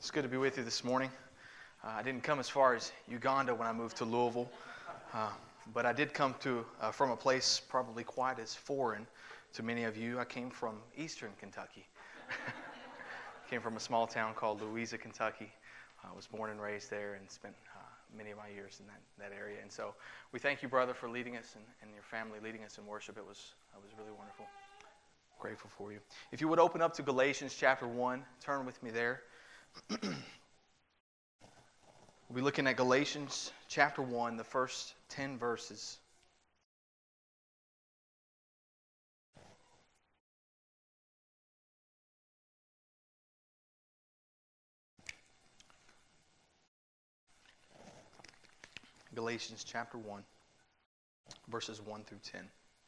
It's good to be with you this morning. I didn't come as far as Uganda when I moved to Louisville, but I did come from a place probably quite as foreign to many of you. I came from eastern Kentucky. Came from a small town called Louisa, Kentucky. I was born and raised there and spent many of my years in that area. And so we thank you, brother, for leading us and your family leading us in worship. It was really wonderful. Grateful for you. If you would open up to Galatians chapter 1, turn with me there. We'll be looking at Galatians chapter 1, the first 10 verses. Galatians chapter 1, verses 1 through 10.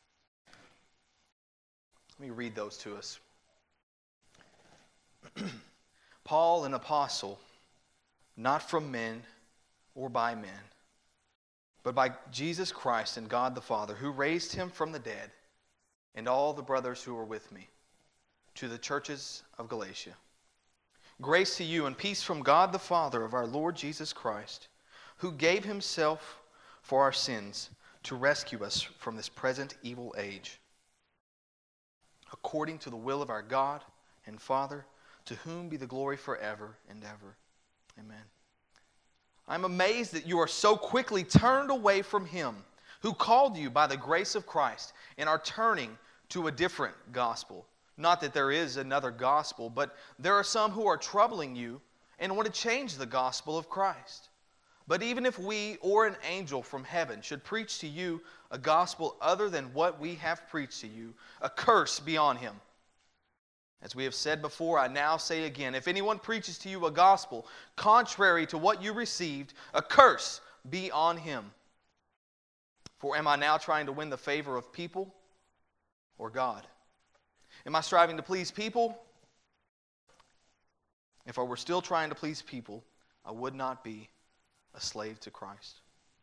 Let me read those to us. Paul, an apostle, not from men or by men, but by Jesus Christ and God the Father, who raised him from the dead, and all the brothers who are with me, to the churches of Galatia. Grace to you and peace from God the Father of our Lord Jesus Christ, who gave himself for our sins to rescue us from this present evil age, according to the will of our God and Father, to whom be the glory forever and ever. Amen. I'm amazed that you are so quickly turned away from him who called you by the grace of Christ and are turning to a different gospel. Not that there is another gospel, but there are some who are troubling you and want to change the gospel of Christ. But even if we or an angel from heaven should preach to you a gospel other than what we have preached to you, a curse be on him. As we have said before, I now say again, if anyone preaches to you a gospel contrary to what you received, a curse be on him. For am I now trying to win the favor of people or God? Am I striving to please people? If I were still trying to please people, I would not be a slave to Christ.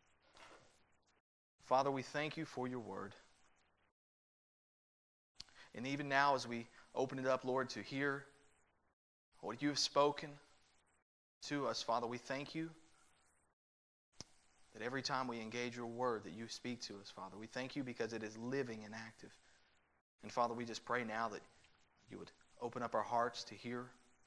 Father, we thank you for your word. And even now as we open it up, Lord, to hear what you have spoken to us, Father, we thank you that every time we engage your word that you speak to us, Father. We thank you because it is living and active. And Father, we just pray now that you would open up our hearts to hear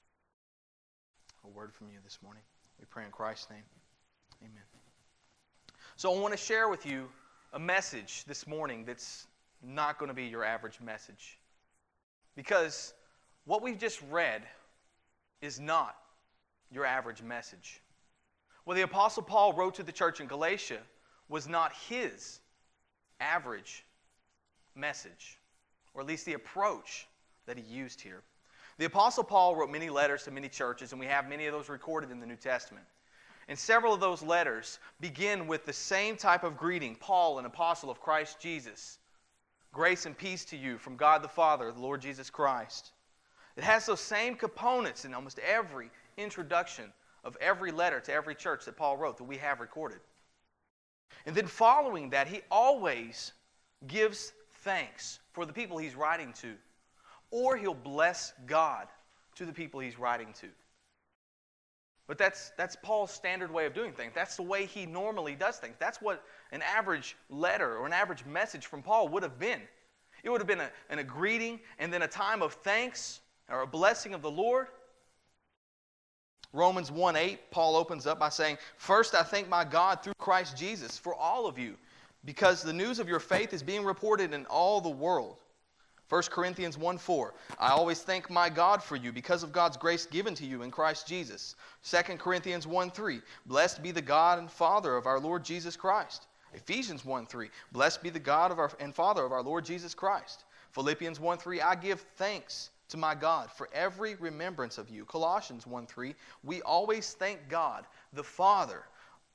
a word from you this morning. We pray in Christ's name. Amen. So I want to share with you a message this morning that's not going to be your average message. Because what we've just read is not your average message. What the Apostle Paul wrote to the church in Galatia was not his average message, or at least the approach that he used here. The Apostle Paul wrote many letters to many churches, and we have many of those recorded in the New Testament. And several of those letters begin with the same type of greeting: Paul, an apostle of Christ Jesus. Grace and peace to you from God the Father, the Lord Jesus Christ. It has those same components in almost every introduction of every letter to every church that Paul wrote that we have recorded. And then following that, he always gives thanks for the people he's writing to, or he'll bless God to the people he's writing to. But that's Paul's standard way of doing things. That's the way he normally does things. That's what an average letter or an average message from Paul would have been. It would have been a greeting and then a time of thanks or a blessing of the Lord. Romans 1:8, Paul opens up by saying, "First I thank my God through Christ Jesus for all of you, because the news of your faith is being reported in all the world." 1 Corinthians 1:4, "I always thank my God for you because of God's grace given to you in Christ Jesus." 2 Corinthians 1:3, "Blessed be the God and Father of our Lord Jesus Christ." Ephesians 1:3, "Blessed be the God and Father of our Lord Jesus Christ." Philippians 1:3, "I give thanks to my God for every remembrance of you." Colossians 1:3, "We always thank God the Father."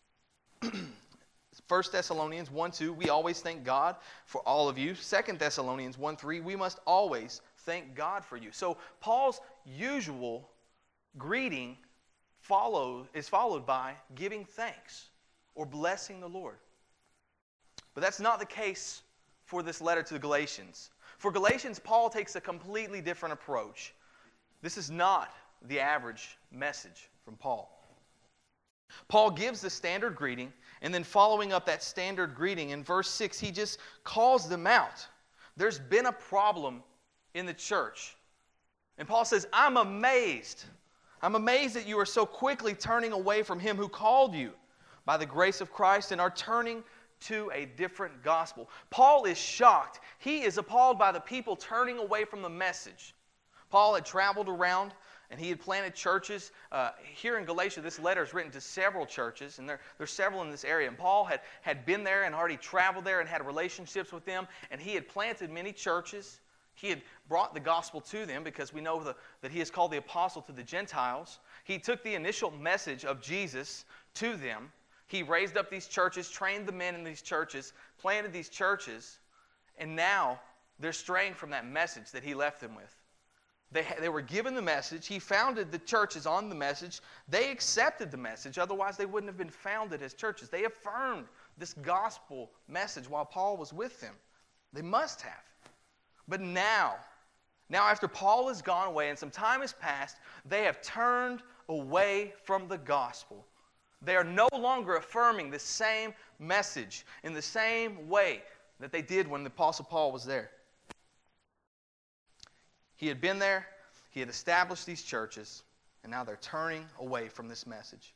1 Thessalonians 1:2, "We always thank God for all of you." 2 Thessalonians 1:3, "We must always thank God for you." So Paul's usual greeting is followed by giving thanks or blessing the Lord. But that's not the case for this letter to the Galatians. For Galatians, Paul takes a completely different approach. This is not the average message from Paul. Paul gives the standard greeting, and then following up that standard greeting in verse 6, he just calls them out. There's been a problem in the church. And Paul says, I'm amazed. I'm amazed that you are so quickly turning away from him who called you by the grace of Christ and are turning to a different gospel. Paul is shocked. He is appalled by the people turning away from the message. Paul had traveled around and he had planted churches. Here in Galatia, this letter is written to several churches, and there's several in this area. And Paul had been there and already traveled there and had relationships with them, and he had planted many churches. He had brought the gospel to them because we know that he is called the apostle to the Gentiles. He took the initial message of Jesus to them. He raised up these churches, trained the men in these churches, planted these churches, and now they're straying from that message that he left them with. They were given the message. He founded the churches on the message. They accepted the message. Otherwise, they wouldn't have been founded as churches. They affirmed this gospel message while Paul was with them. They must have. But now after Paul has gone away and some time has passed, they have turned away from the gospel. They are no longer affirming the same message in the same way that they did when the Apostle Paul was there. He had been there, he had established these churches, and now they're turning away from this message.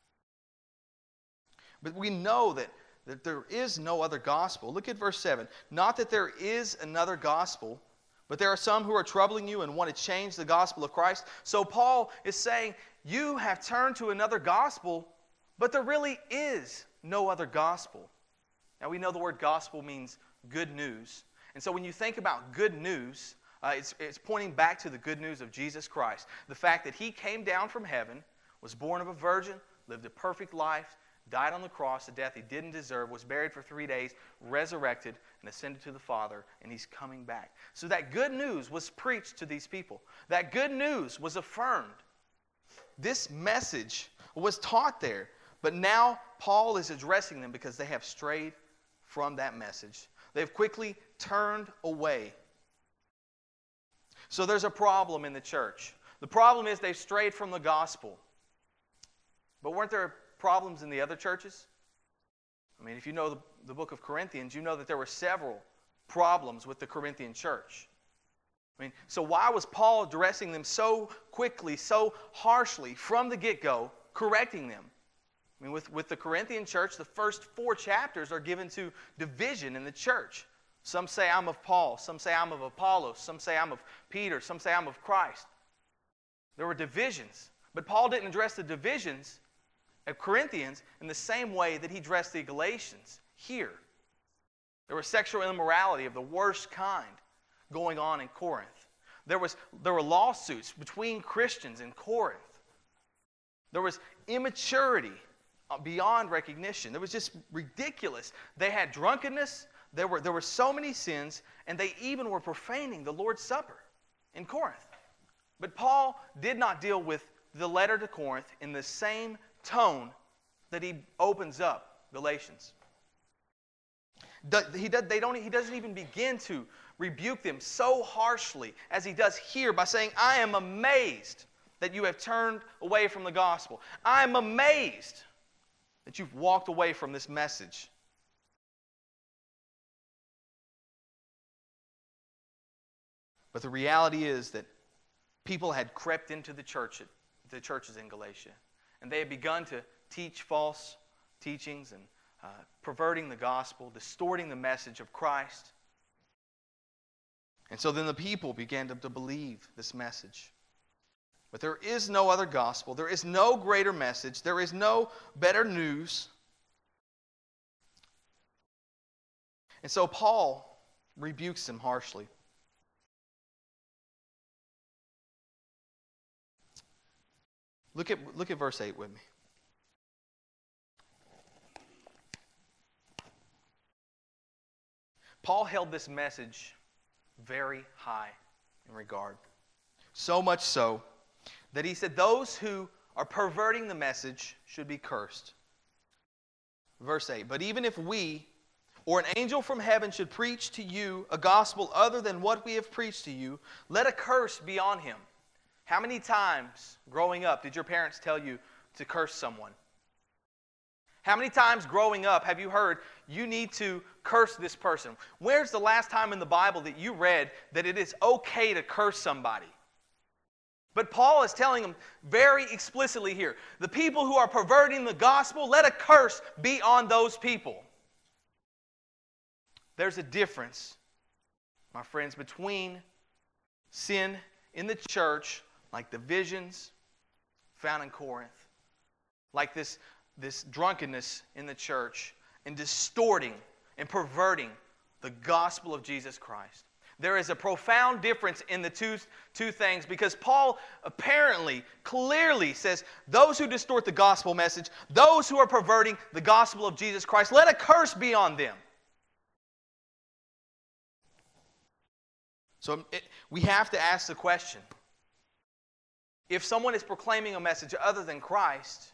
But we know that there is no other gospel. Look at verse 7. Not that there is another gospel, but there are some who are troubling you and want to change the gospel of Christ. So Paul is saying, you have turned to another gospel, but there really is no other gospel. Now we know the word gospel means good news. And so when you think about good news, it's pointing back to the good news of Jesus Christ. The fact that he came down from heaven, was born of a virgin, lived a perfect life, died on the cross, a death he didn't deserve, was buried for 3 days, resurrected, and ascended to the Father, and he's coming back. So that good news was preached to these people. That good news was affirmed. This message was taught there. But now Paul is addressing them because they have strayed from that message. They have quickly turned away. So there's a problem in the church. The problem is they've strayed from the gospel. But weren't there problems in the other churches? I mean, if you know the book of Corinthians, you know that there were several problems with the Corinthian church. I mean, so why was Paul addressing them so quickly, so harshly from the get-go, correcting them? I mean, with the Corinthian church, the first 4 chapters are given to division in the church. Some say I'm of Paul, some say I'm of Apollos, some say I'm of Peter, some say I'm of Christ. There were divisions. But Paul didn't address the divisions at Corinthians in the same way that he addressed the Galatians here. There was sexual immorality of the worst kind going on in Corinth. There were lawsuits between Christians in Corinth. There was immaturity beyond recognition. It was just ridiculous. They had drunkenness. There were so many sins, and they even were profaning the Lord's Supper in Corinth. But Paul did not deal with the letter to Corinth in the same tone that he opens up Galatians. He doesn't even begin to rebuke them so harshly as he does here by saying, I am amazed that you have turned away from the gospel. I am amazed that you've walked away from this message. But the reality is that people had crept into the churches in Galatia, and they had begun to teach false teachings and perverting the gospel, distorting the message of Christ. And so then the people began to believe this message. But there is no other gospel. There is no greater message. There is no better news. And so Paul rebukes them harshly. Look at verse 8 with me. Paul held this message very high in regard. So much so that he said those who are perverting the message should be cursed. Verse 8, but even if we or an angel from heaven should preach to you a gospel other than what we have preached to you, let a curse be on him. How many times growing up did your parents tell you to curse someone? How many times growing up have you heard you need to curse this person? Where's the last time in the Bible that you read that it is okay to curse somebody? But Paul is telling them very explicitly here, the people who are perverting the gospel, let a curse be on those people. There's a difference, my friends, between sin in the church, like divisions found in Corinth, like this drunkenness in the church, and distorting and perverting the gospel of Jesus Christ. There is a profound difference in the two things, because Paul apparently, clearly says, those who distort the gospel message, those who are perverting the gospel of Jesus Christ, let a curse be on them. So we have to ask the question, if someone is proclaiming a message other than Christ,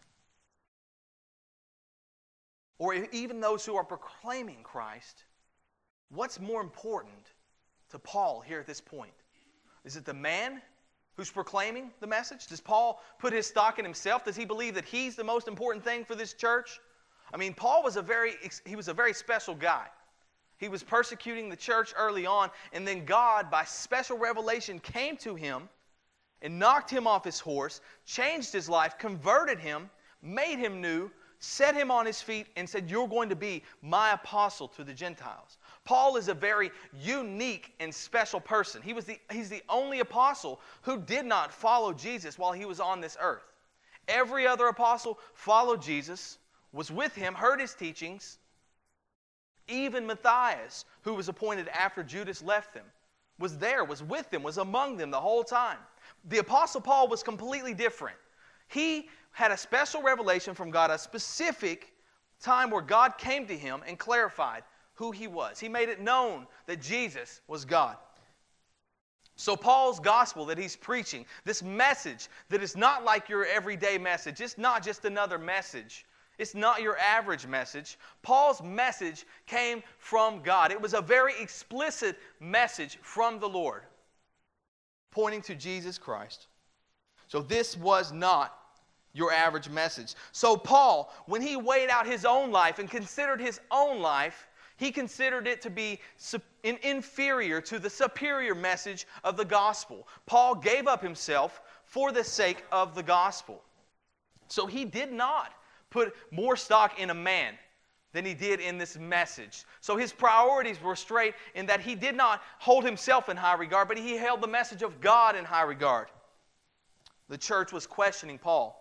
or even those who are proclaiming Christ, what's more important to Paul here at this point? Is it the man who's proclaiming the message? Does Paul put his stock in himself? Does he believe that he's the most important thing for this church? I mean, Paul was a very special guy. He was persecuting the church early on, and then God, by special revelation, came to him and knocked him off his horse, changed his life, converted him, made him new, set him on his feet, and said, you're going to be my apostle to the Gentiles. Paul is a very unique and special person. He's the only apostle who did not follow Jesus while he was on this earth. Every other apostle followed Jesus, was with him, heard his teachings. Even Matthias, who was appointed after Judas left them, was there, was with them, was among them the whole time. The Apostle Paul was completely different. He had a special revelation from God, a specific time where God came to him and clarified who he was. He made it known that Jesus was God. So Paul's gospel that he's preaching, this message that is not like your everyday message, it's not just another message. It's not your average message. Paul's message came from God. It was a very explicit message from the Lord, pointing to Jesus Christ. So this was not your average message. So Paul, when he weighed out his own life and considered his own life, he considered it to be inferior to the superior message of the gospel. Paul gave up himself for the sake of the gospel. So he did not put more stock in a man than he did in this message. So his priorities were straight in that he did not hold himself in high regard, but he held the message of God in high regard. The church was questioning Paul.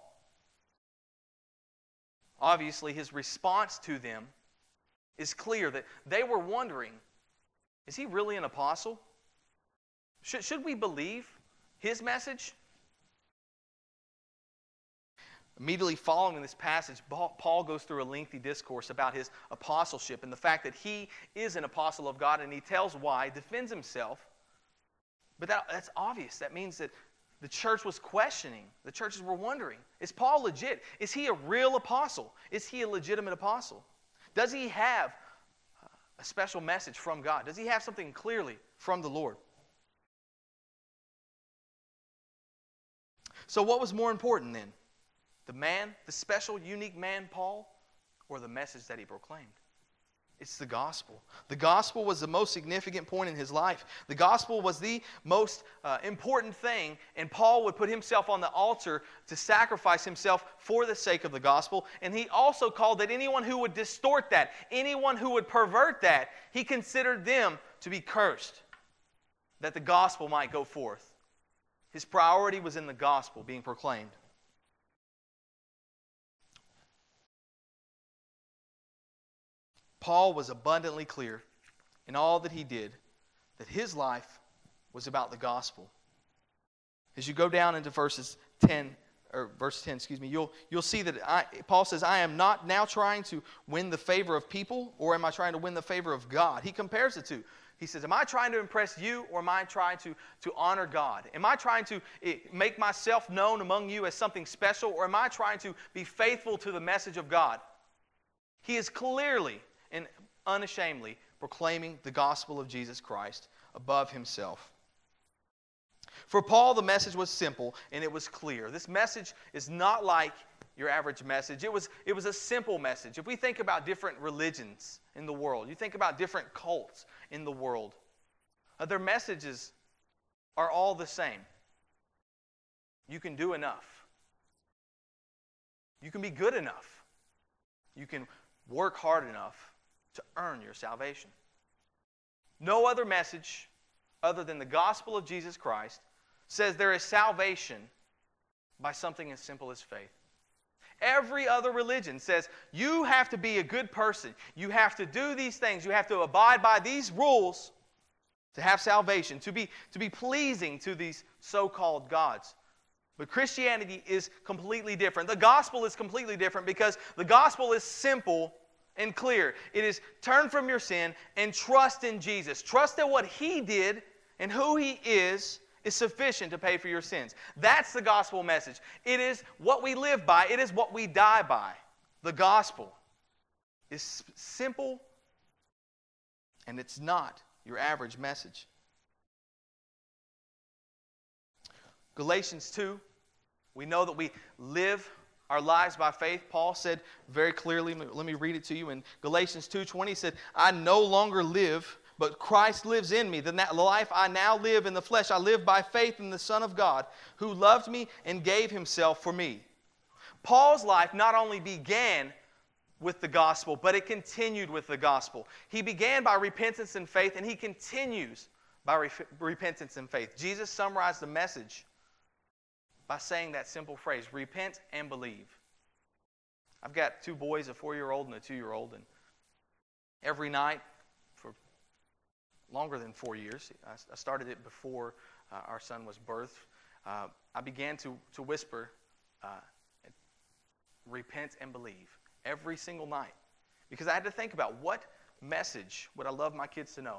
Obviously, his response to them is clear that they were wondering, is he really an apostle? Should we believe his message? Immediately following this passage, Paul goes through a lengthy discourse about his apostleship and the fact that he is an apostle of God, and he tells why, defends himself. But that's obvious. That means that the church was questioning. The churches were wondering, is Paul legit? Is he a real apostle? Is he a legitimate apostle? Does he have a special message from God? Does he have something clearly from the Lord? So what was more important then? The man, the special, unique man, Paul, or the message that he proclaimed? It's the gospel. The gospel was the most significant point in his life. The gospel was the most important thing, and Paul would put himself on the altar to sacrifice himself for the sake of the gospel. And he also called that anyone who would distort that, anyone who would pervert that, he considered them to be cursed, that the gospel might go forth. His priority was in the gospel being proclaimed. Paul was abundantly clear in all that he did that his life was about the gospel. As you go down into verse 10, you'll see that Paul says, I am not now trying to win the favor of people, or am I trying to win the favor of God? He compares the two. He says, am I trying to impress you, or am I trying to honor God? Am I trying to make myself known among you as something special, or am I trying to be faithful to the message of God? He is clearly and unashamedly proclaiming the gospel of Jesus Christ above himself. For Paul, the message was simple and it was clear. This message is not like your average message. It was a simple message. If we think about different religions in the world, you think about different cults in the world, their messages are all the same. You can do enough. You can be good enough. You can work hard enough to earn your salvation. No other message other than the gospel of Jesus Christ says there is salvation by something as simple as faith. Every other religion says you have to be a good person. You have to do these things. You have to abide by these rules to have salvation, to be pleasing to these so-called gods. But Christianity is completely different. The gospel is completely different because the gospel is simple and clear. It is turn from your sin and trust in Jesus. Trust that what He did and who He is sufficient to pay for your sins. That's the gospel message. It is what we live by. It is what we die by. The gospel is simple, and it's not your average message. Galatians 2, we know that we live our lives by faith. Paul said very clearly, let me read it to you. In Galatians 2:20, he said, I no longer live, but Christ lives in me. The life I now live in the flesh, I live by faith in the Son of God, who loved me and gave Himself for me. Paul's life not only began with the gospel, but it continued with the gospel. He began by repentance and faith, and he continues by repentance and faith. Jesus summarized the message by saying that simple phrase, repent and believe. I've got 2 boys, a 4-year-old and a 2-year-old, and every night for longer than 4 years, I started it before our son was birthed, I began to whisper, repent and believe, every single night. Because I had to think about what message would I love my kids to know.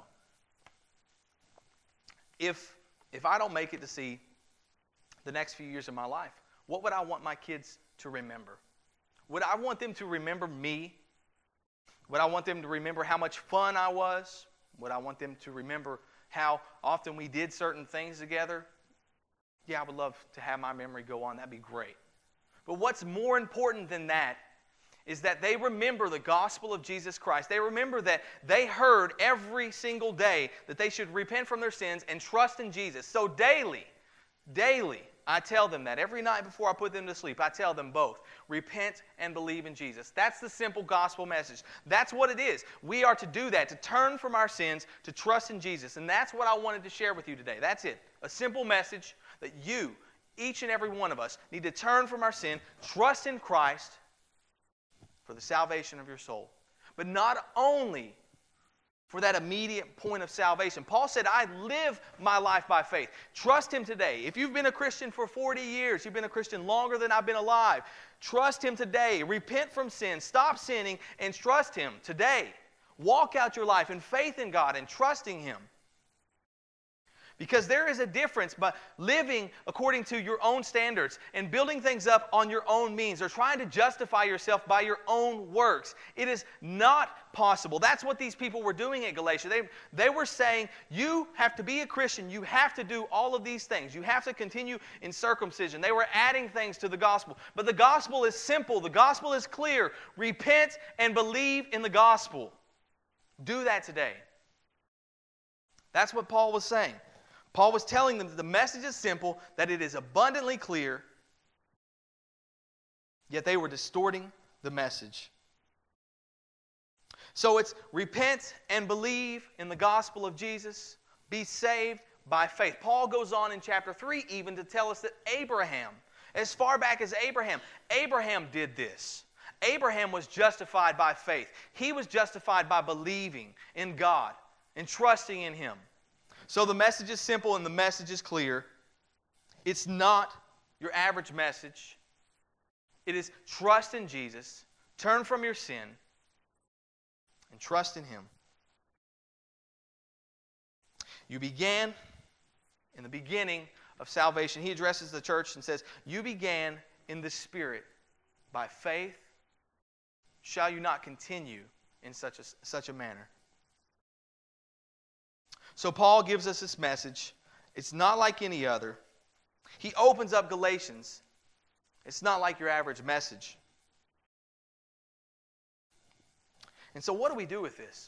If I don't make it to see the next few years of my life, what would I want my kids to remember? Would I want them to remember me? Would I want them to remember how much fun I was? Would I want them to remember how often we did certain things together? Yeah, I would love to have my memory go on. That'd be great. But what's more important than that is that they remember the gospel of Jesus Christ. They remember that they heard every single day that they should repent from their sins and trust in Jesus. So daily, I tell them that. Every night before I put them to sleep, I tell them both. Repent and believe in Jesus. That's the simple gospel message. That's what it is. We are to do that, to turn from our sins, to trust in Jesus. And that's what I wanted to share with you today. That's it. A simple message that you, each and every one of us, need to turn from our sin, trust in Christ for the salvation of your soul. But not only for that immediate point of salvation. Paul said, I live my life by faith. Trust Him today. If you've been a Christian for 40 years, you've been a Christian longer than I've been alive, trust Him today. Repent from sin. Stop sinning and trust Him today. Walk out your life in faith in God and trusting Him. Because there is a difference by living according to your own standards and building things up on your own means or trying to justify yourself by your own works. It is not possible. That's what these people were doing at Galatia. They were saying, you have to be a Christian. You have to do all of these things. You have to continue in circumcision. They were adding things to the gospel. But the gospel is simple. The gospel is clear. Repent and believe in the gospel. Do that today. That's what Paul was saying. Paul was telling them that the message is simple, that it is abundantly clear, yet they were distorting the message. So it's repent and believe in the gospel of Jesus, be saved by faith. Paul goes on in chapter 3 even to tell us that Abraham, as far back as Abraham did this. Abraham was justified by faith. He was justified by believing in God and trusting in Him. So the message is simple and the message is clear. It's not your average message. It is trust in Jesus, turn from your sin, and trust in Him. You began in the beginning of salvation. He addresses the church and says, you began in the Spirit. By faith shall you not continue in such a manner. So Paul gives us this message, It's not like any other. He opens up Galatians. It's not like your average message. And so what do we do with this?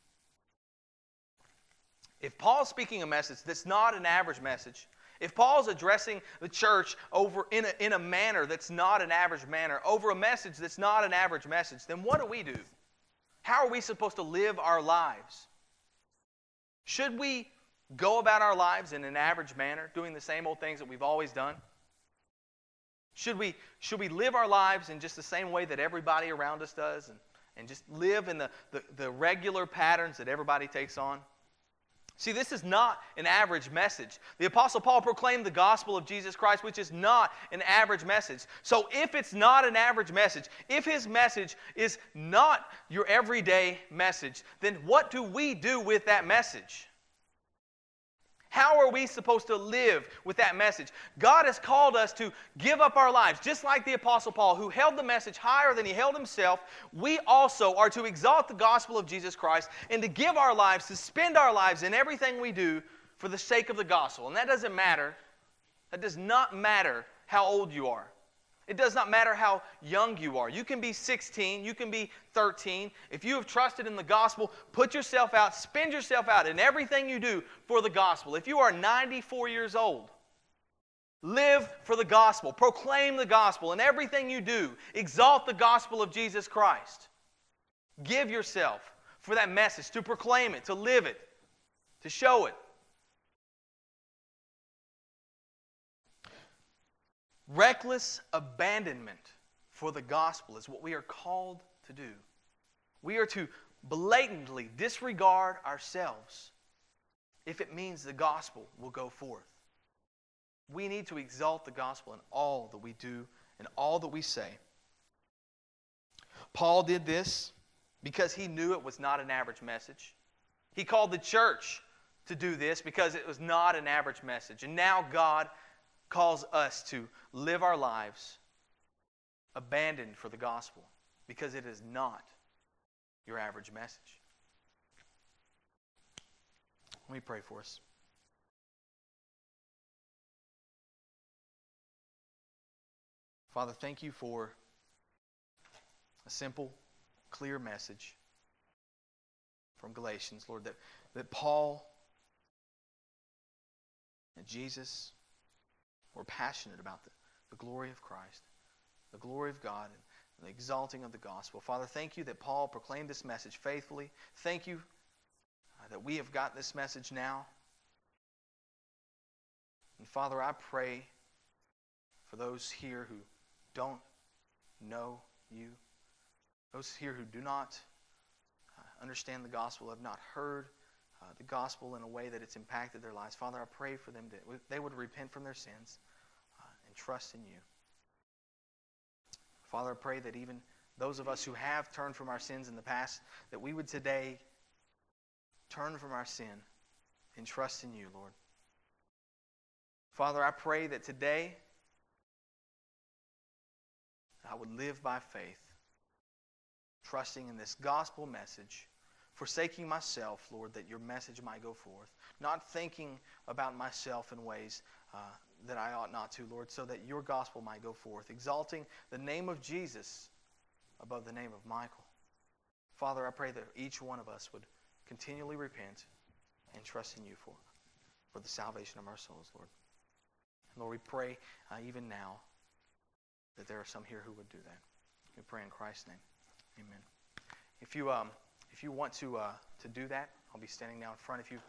If Paul's speaking a message that's not an average message, if Paul's addressing the church over in a manner that's not an average manner, over a message that's not an average message, then what do we do? How are we supposed to live our lives? Should we go about our lives in an average manner, doing the same old things that we've always done? Should we live our lives in just the same way that everybody around us does and just live in the regular patterns that everybody takes on? See, this is not an average message. The Apostle Paul proclaimed the gospel of Jesus Christ, which is not an average message. So if it's not an average message, if his message is not your everyday message, then what do we do with that message? How are we supposed to live with that message? God has called us to give up our lives. Just like the Apostle Paul, who held the message higher than he held himself, we also are to exalt the gospel of Jesus Christ and to give our lives, to spend our lives in everything we do for the sake of the gospel. And that doesn't matter. That does not matter how old you are. It does not matter how young you are. You can be 16, you can be 13. If you have trusted in the gospel, put yourself out, spend yourself out in everything you do for the gospel. If you are 94 years old, live for the gospel. Proclaim the gospel in everything you do. Exalt the gospel of Jesus Christ. Give yourself for that message, to proclaim it, to live it, to show it. Reckless abandonment for the gospel is what we are called to do. We are to blatantly disregard ourselves if it means the gospel will go forth. We need to exalt the gospel in all that we do and all that we say. Paul did this because he knew it was not an average message. He called the church to do this because it was not an average message. And now God calls us to live our lives abandoned for the gospel because it is not your average message. Let me pray for us. Father, thank you for a simple, clear message from Galatians, Lord, that Paul and Jesus were passionate about the glory of Christ, the glory of God, and the exalting of the gospel. Father, thank you that Paul proclaimed this message faithfully. Thank you that we have got this message now. And Father, I pray for those here who don't know you, those here who do not understand the gospel, have not heard the gospel in a way that it's impacted their lives. Father, I pray for them that they would repent from their sins and trust in you. Father, I pray that even those of us who have turned from our sins in the past, that we would today turn from our sin and trust in you, Lord. Father, I pray that today I would live by faith, trusting in this gospel message, forsaking myself, Lord, that your message might go forth. Not thinking about myself in ways that I ought not to, Lord, so that your gospel might go forth. Exalting the name of Jesus above the name of Michael. Father, I pray that each one of us would continually repent and trust in you for the salvation of our souls, Lord. And Lord, we pray even now that there are some here who would do that. We pray in Christ's name. Amen. If you want to do that, I'll be standing down in front. If you